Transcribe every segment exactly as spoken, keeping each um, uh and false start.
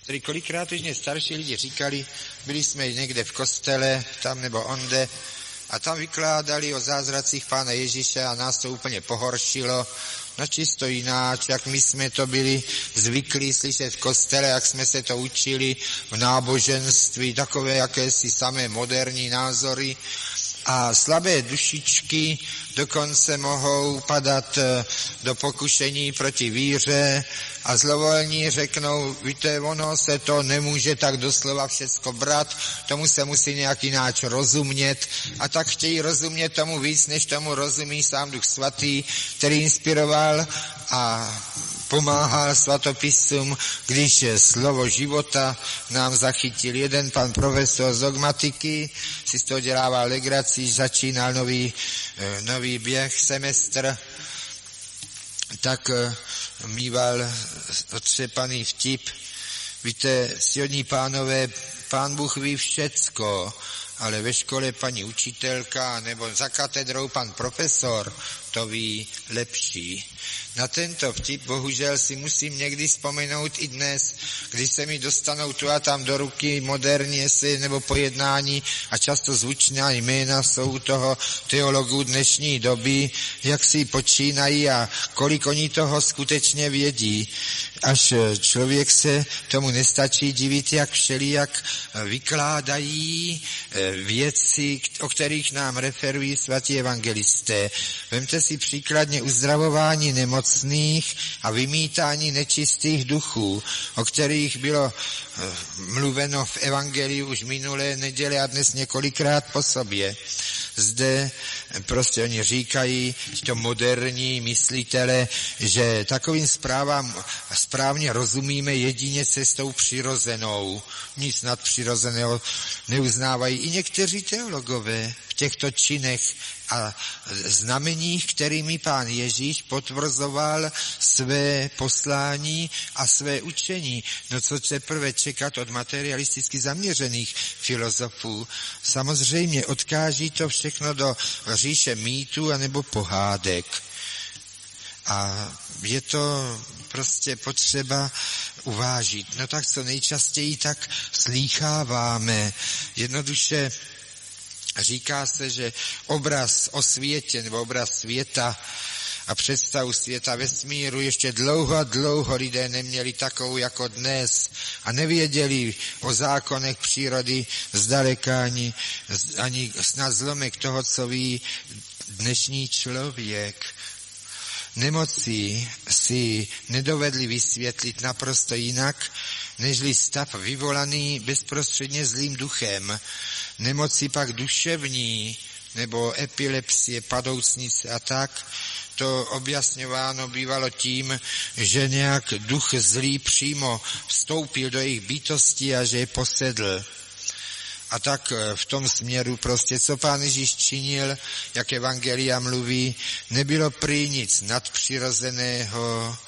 Tedy kolikrát už mě starší lidi říkali, byli jsme někde v kostele, tam nebo onde, a tam vykládali o zázracích Pána Ježíše a nás to úplně pohoršilo. No čisto jináč, jak my jsme to byli zvyklí slyšet v kostele, jak jsme se to učili v náboženství, takové jakési samé moderní názory. A slabé dušičky dokonce mohou padat do pokušení proti víře a zlovolní řeknou, víte, ono se to nemůže tak doslova všecko brát, tomu se musí nějak jináč rozumět a tak chtějí rozumět tomu víc, než tomu rozumí sám Duch Svatý, který inspiroval a pomáhal svatopisům, když slovo života nám zachytil. Jeden pan profesor z dogmatiky si z toho dělával legraci, začínal nový, nový běh, semestr, tak mýval otřepaný vtip. Víte, ctihodní pánové, Pán Bůh ví všecko, ale ve škole paní učitelka nebo za katedrou pan profesor to ví lepší. Na tento vtip bohužel si musím někdy vzpomenout i dnes, když se mi dostanou tu a tam do ruky moderní esej nebo pojednání a často zvučná jména jsou toho teologů dnešní doby, jak si počínají a kolik oni toho skutečně vědí. Až člověk se tomu nestačí divit, jak všelijak vykládají věci, o kterých nám referují svatí evangelisté. Vemte si příkladně uzdravování nemocných a vymítání nečistých duchů, o kterých bylo mluveno v evangeliu už minulé neděle a dnes několikrát po sobě. Zde prostě oni říkají, to moderní myslitele, že takovým zprávám správně rozumíme jedině cestou přirozenou. Nic nadpřirozeného neuznávají i někteří teologové v těchto činech a znameních, kterými Pán Ježíš potvrzoval své poslání a své učení. No co teprve čekat od materialisticky zaměřených filozofů? Samozřejmě odkáží to všechno do říše mýtů anebo pohádek. A je to prostě potřeba uvážit. No tak co nejčastěji tak slýcháváme. Jednoduše říká se, že obraz o světě nebo obraz světa a představu světa vesmíru ještě dlouho a dlouho lidé neměli takovou jako dnes a nevěděli o zákonech přírody zdaleka ani, ani snad zlomek toho, co ví dnešní člověk. Nemocí si nedovedli vysvětlit naprosto jinak, nežli stav vyvolaný bezprostředně zlým duchem. Nemoci pak duševní, nebo epilepsie, padoucnice a tak, to objasňováno bývalo tím, že nějak duch zlý přímo vstoupil do jejich bytosti a že je posedl. A tak v tom směru prostě, co Pán Ježíš činil, jak evangelia mluví, nebylo prý nic nadpřirozeného.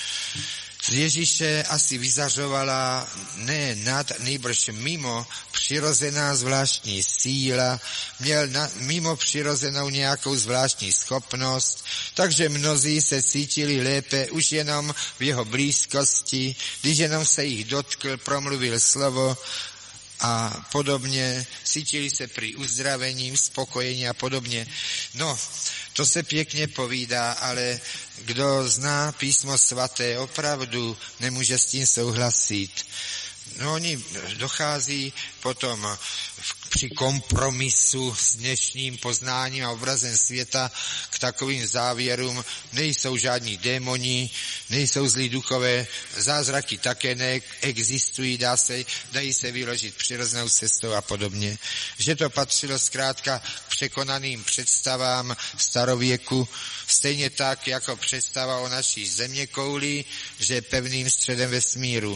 Z Ježíše asi vyzařovala ne nad, nejbrž mimo přirozená zvláštní síla, měl na, mimo přirozenou nějakou zvláštní schopnost, takže mnozí se cítili lépe už jenom v jeho blízkosti, když jenom se jich dotkl, promluvil slovo a podobně, cítili se prý uzdravením, spokojení a podobně. No, to se pěkně povídá, ale kdo zná písmo svaté, opravdu nemůže s tím souhlasit. No, oni dochází potom při kompromisu s dnešním poznáním a obrazem světa k takovým závěrům. Nejsou žádní démoni, nejsou zlí duchové, zázraky také neexistují, dá se, dají se vyložit přirozenou cestou a podobně. Že to patřilo zkrátka k překonaným představám starověku, stejně tak jako představa o naší zeměkouli, že je pevným středem vesmíru.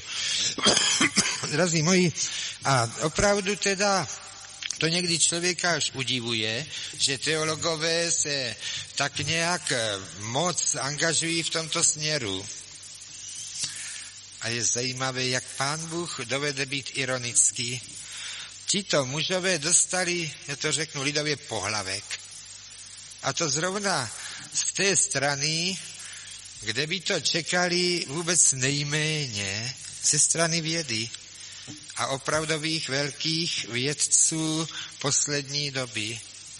Drazí moji, a opravdu teda to někdy člověka až udivuje, že teologové se tak nějak moc angažují v tomto směru. A je zajímavé, jak Pán Bůh dovede být ironický. Tito mužové dostali, já to řeknu lidově, pohlavek. A to zrovna z té strany, kde by to čekali vůbec nejméně, ze strany vědy a opravdových velkých vědců poslední doby.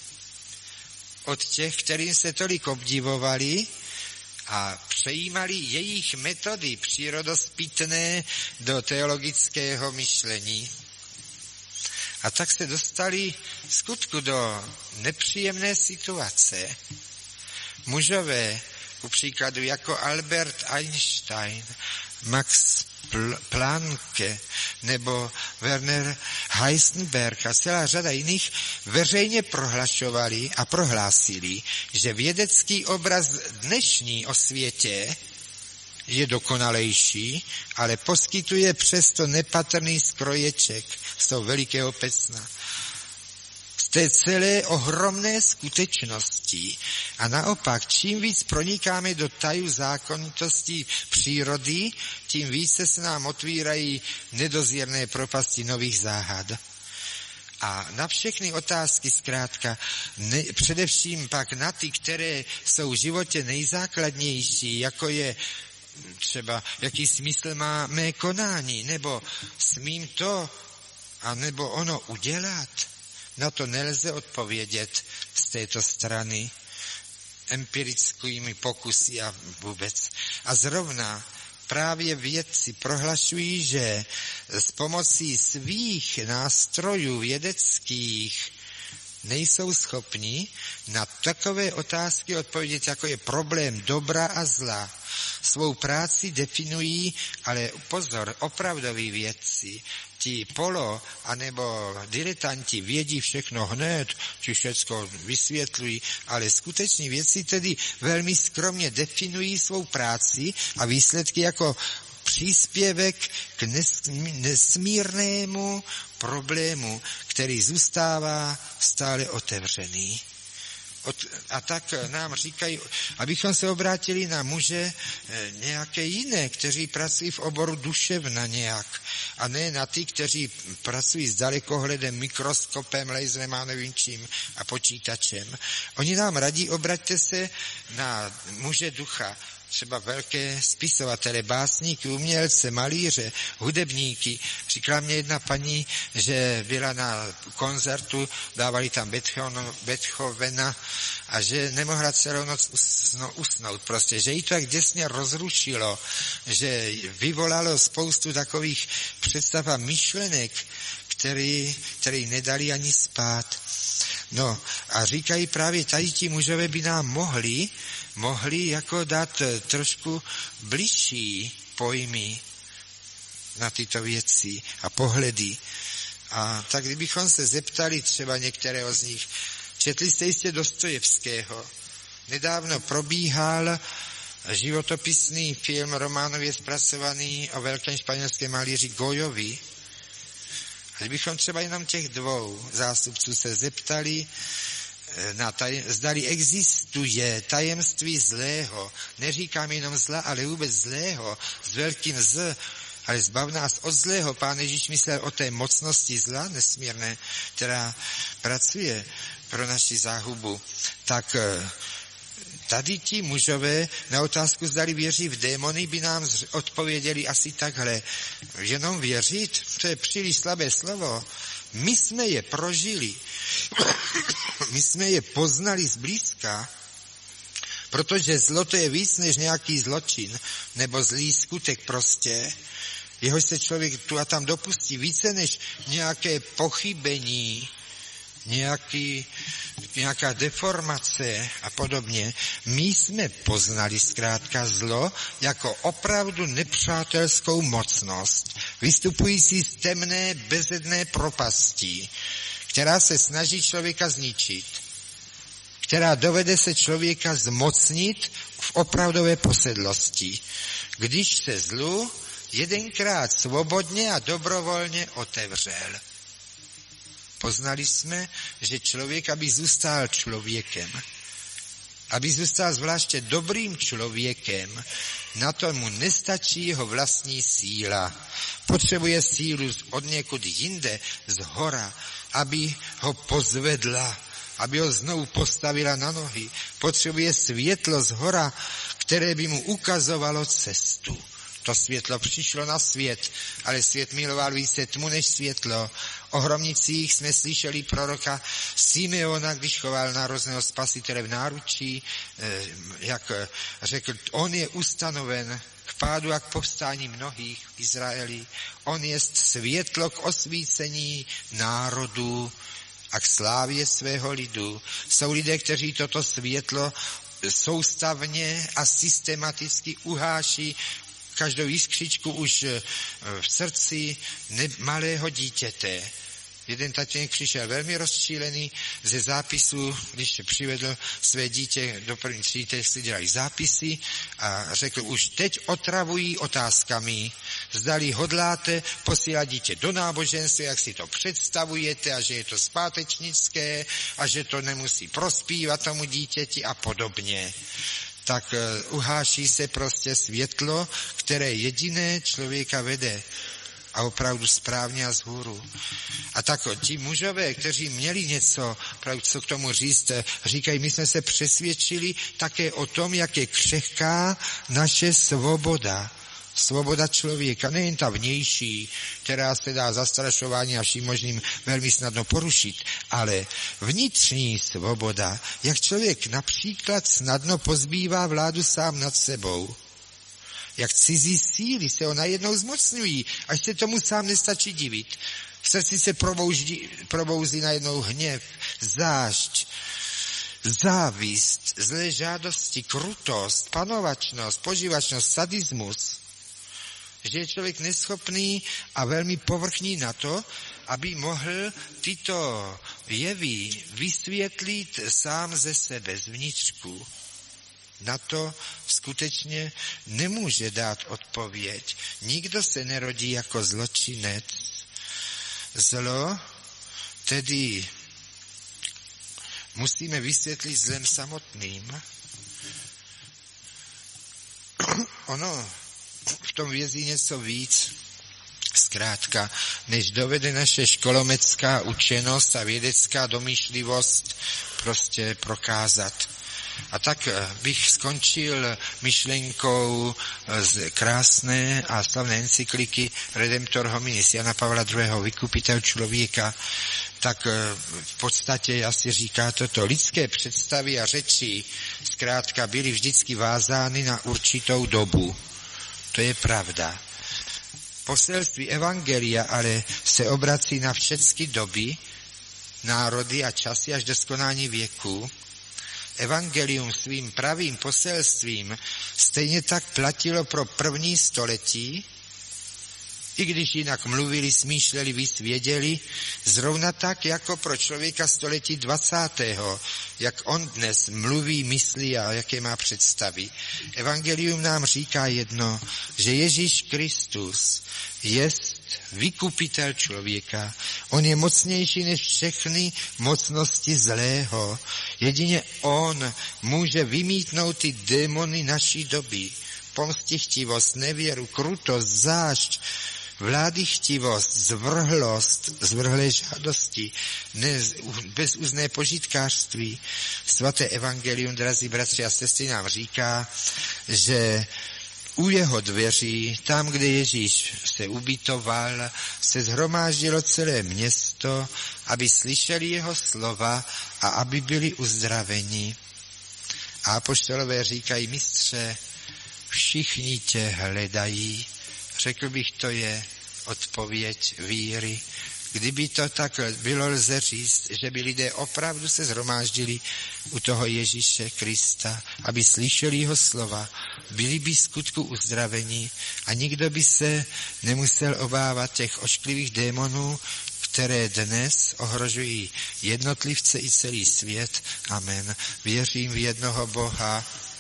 Od těch, kterým se tolik obdivovali a přejímali jejich metody přírodospytné do teologického myšlení. A tak se dostali v skutku do nepříjemné situace. Mužové, ku příkladu jako Albert Einstein, Max Planck nebo Werner Heisenberg a celá řada jiných veřejně prohlašovali a prohlásili, že vědecký obraz dnešní o světě je dokonalejší, ale poskytuje přesto nepatrný skroječek z toho velikého pecna. Z té celé ohromné skutečnosti. A naopak, čím víc pronikáme do tajů zákonitostí přírody, tím více se nám otvírají nedozírné propasti nových záhad. A na všechny otázky zkrátka, ne, především pak na ty, které jsou v životě nejzákladnější, jako je třeba, jaký smysl má mé konání, nebo smím to, a nebo ono udělat, na to nelze odpovědět z této strany empirickými pokusy a vůbec. A zrovna právě vědci prohlašují, že s pomocí svých nástrojů vědeckých nejsou schopni na takové otázky odpovědět, jako je problém dobra a zla. Svou práci definují, ale pozor, opravdoví vědci, ti polo, anebo diletanti vědí všechno hned, či všecko vysvětlují, ale skuteční vědci tedy velmi skromně definují svou práci a výsledky jako příspěvek k nesmírnému problému, který zůstává stále otevřený. A tak nám říkají, abychom se obrátili na muže nějaké jiné, kteří pracují v oboru duševna nějak, a ne na ty, kteří pracují s dalekohledem, mikroskopem, laserem a nevím čím a počítačem. Oni nám radí, obraťte se na muže ducha, třeba velké spisovatele, básníky, umělce, malíře, hudebníky. Říkala mě jedna paní, že byla na koncertu, dávali tam Beethovena a že nemohla celou noc usnout prostě, že jí to tak děsně rozrušilo, že vyvolalo spoustu takových představ a myšlenek, který, který nedali ani spát. No a říkají právě, tady ti mužové by nám mohli mohli jako dát trošku bližší pojmy na tyto věci a pohledy. A tak kdybychom se zeptali třeba některého z nich, četli jste jistě Dostojevského. Nedávno probíhal životopisný film románově zpracovaný o velkém španělském malíři Goyovi. A kdybychom třeba jenom těch dvou zástupců se zeptali, na tajem, zdali existuje tajemství zlého, neříkám jenom zla, ale vůbec zlého, s velkým z, ale zbav nás od zlého. Pán Ježíš myslel o té mocnosti zla nesmírné, která pracuje pro naši záhubu. Tak tady ti mužové na otázku, zdali věří v démony, by nám odpověděli asi takhle. Jenom věřit? To je příliš slabé slovo. My jsme je prožili. My jsme je poznali zblízka, protože zlo to je víc než nějaký zločin, nebo zlý skutek prostě, jehož se člověk tu a tam dopustí, více než nějaké pochybení, nějaký, nějaká deformace a podobně. My jsme poznali zkrátka zlo jako opravdu nepřátelskou mocnost, vystupující z temné, bezedné propasti, která se snaží člověka zničit, která dovede se člověka zmocnit v opravdové posedlosti, když se zlu jedenkrát svobodně a dobrovolně otevřel. Poznali jsme, že člověk, aby zůstal člověkem, aby zůstal zvláště dobrým člověkem, na to mu nestačí jeho vlastní síla. Potřebuje sílu od někud jinde, z hora, aby ho pozvedla, aby ho znovu postavila na nohy. Potřebuje světlo z hora, které by mu ukazovalo cestu. To světlo přišlo na svět, ale svět miloval více tmu než světlo. O hromnicích jsme slyšeli proroka Simeona, když choval narozného spasitele v náručí, jak řekl, on je ustanoven k pádu a k povstání mnohých v Izraeli. On je světlo k osvícení národů a k slávě svého lidu. Jsou lidé, kteří toto světlo soustavně a systematicky uháší každou jiskřičku už v srdci malého dítěte. Jeden tatínek přišel velmi rozčílený ze zápisu, když přivedl své dítě do první třídy, si dělají zápisy a řekl, už teď otravují otázkami, zdali hodláte posílat dítě do náboženství, jak si to představujete a že je to zpátečnické a že to nemusí prospívat tomu dítěti a podobně. Tak uháší se prostě světlo, které jediné člověka vede a opravdu správně a vzhůru. A tak ti mužové, kteří měli něco, pravdu, co k tomu říct, říkají, my jsme se přesvědčili také o tom, jak je křehká naše svoboda. Svoboda člověka, nejen ta vnější, která se dá zastrašování a vším možným velmi snadno porušit, ale vnitřní svoboda, jak člověk například snadno pozbývá vládu sám nad sebou. Jak cizí síly se ho najednou zmocňují, až se tomu sám nestačí divit. V srdci se probouzí, probouzí najednou hněv, zášť, závist, zlé žádosti, krutost, panovačnost, poživačnost, sadismus. Že je člověk neschopný a velmi povrchní na to, aby mohl tyto jevy vysvětlit sám ze sebe, zvnitřku. Na to skutečně nemůže dát odpověď. Nikdo se nerodí jako zločinec. Zlo tedy musíme vysvětlit zlem samotným. Ono v tom vězí něco víc, zkrátka, než dovede naše školomecká učenost a vědecká domýšlivost prostě prokázat. A tak bych skončil myšlenkou z krásné a slavné encykliky Redemptor hominis Jana Pavla druhého. Vykupitel člověka. Tak v podstatě asi říká toto. Lidské představy a řeči zkrátka byly vždycky vázány na určitou dobu. To je pravda. Poselství evangelia ale se obrací na všechny doby, národy a časy až do skonání věku. Evangelium svým pravým poselstvím stejně tak platilo pro první století, i když jinak mluvili, smýšleli, vysvěděli, zrovna tak jako pro člověka století dvacátého jak on dnes mluví, myslí a jaké má představy. Evangelium nám říká jedno, že Ježíš Kristus jest vykupitel člověka. On je mocnější než všechny mocnosti zlého. Jedině on může vymítnout ty démony naší doby. Pomstichtivost, nevěru, krutost, zášť, vládychtivost, zvrhlost, zvrhlé žádosti, ne, bezúzné požitkářství. Svaté evangelium, drazí bratři a sestry, nám říká, že u jeho dveří, tam, kde Ježíš se ubytoval, se shromáždilo celé město, aby slyšeli jeho slova a aby byli uzdraveni. A apoštolové říkají, mistře, všichni tě hledají. Řekl bych, to je odpověď víry. Kdyby to tak bylo, lze říct, že by lidé opravdu se shromáždili u toho Ježíše Krista, aby slyšeli jeho slova, byli by skutku uzdraveni a nikdo by se nemusel obávat těch ošklivých démonů, které dnes ohrožují jednotlivce i celý svět. Amen. Věřím v jednoho Boha,